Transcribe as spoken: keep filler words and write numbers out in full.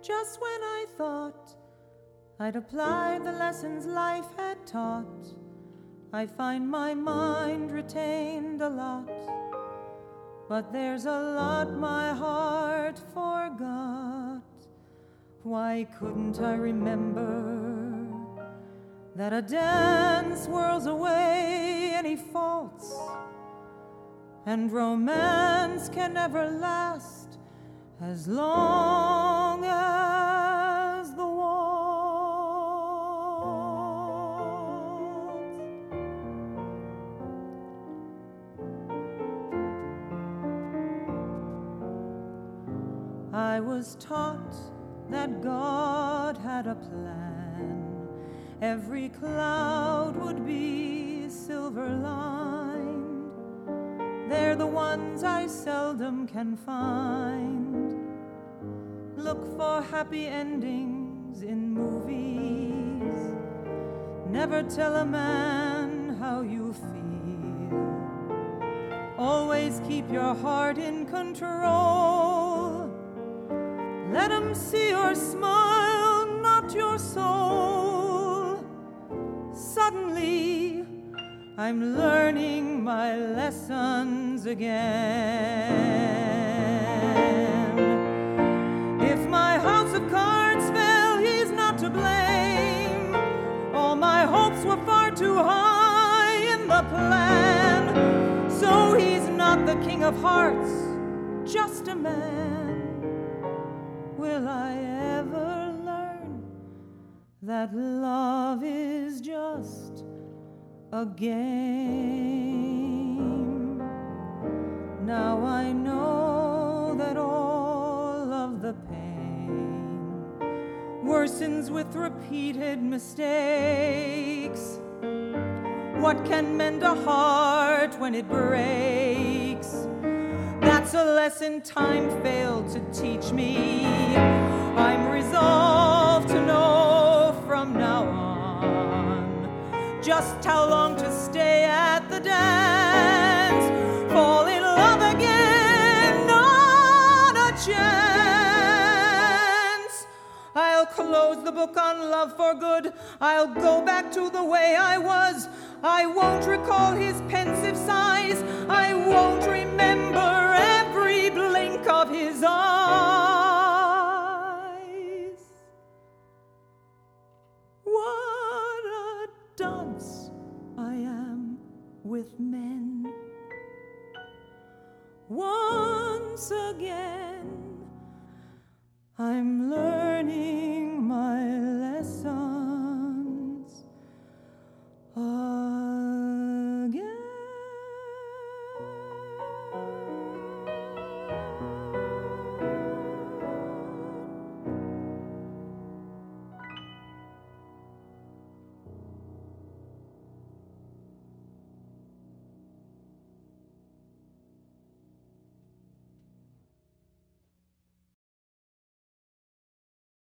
just when I thought I'd applied the lessons life had taught, I find my mind retained a lot, but there's a lot my heart forgot. Why couldn't I remember that a dance whirls away any faults, and romance can never last as long as the waltz? I was taught that God had a plan. Every cloud would be silver-lined. They're the ones I seldom can find. Look for happy endings in movies. Never tell a man how you feel. Always keep your heart in control. Let 'em see your smile, not your soul. Suddenly, I'm learning my lessons again. If my house of cards fell, he's not to blame. All my hopes were far too high in the plan. So he's not the king of hearts, just a man. Will I ever learn that love is just a game? Now I know that all of the pain worsens with repeated mistakes. What can mend a heart when it breaks? That's a lesson time failed to teach me. I'm resolved to know from now on just how long to stay at the dance. Fall in love again, not a chance. I'll close the book on love for good. I'll go back to the way I was. I won't recall his pensive sighs. I won't remember every blink of his eyes.